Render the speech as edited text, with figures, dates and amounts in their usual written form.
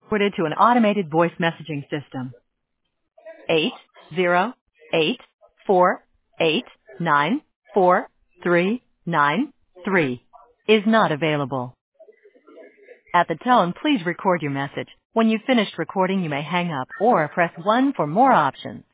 Forwarded to an automated voice messaging system. 80848943933 is not available. At the tone, please record your message. When you've finished recording, you may hang up or press 1 for more options.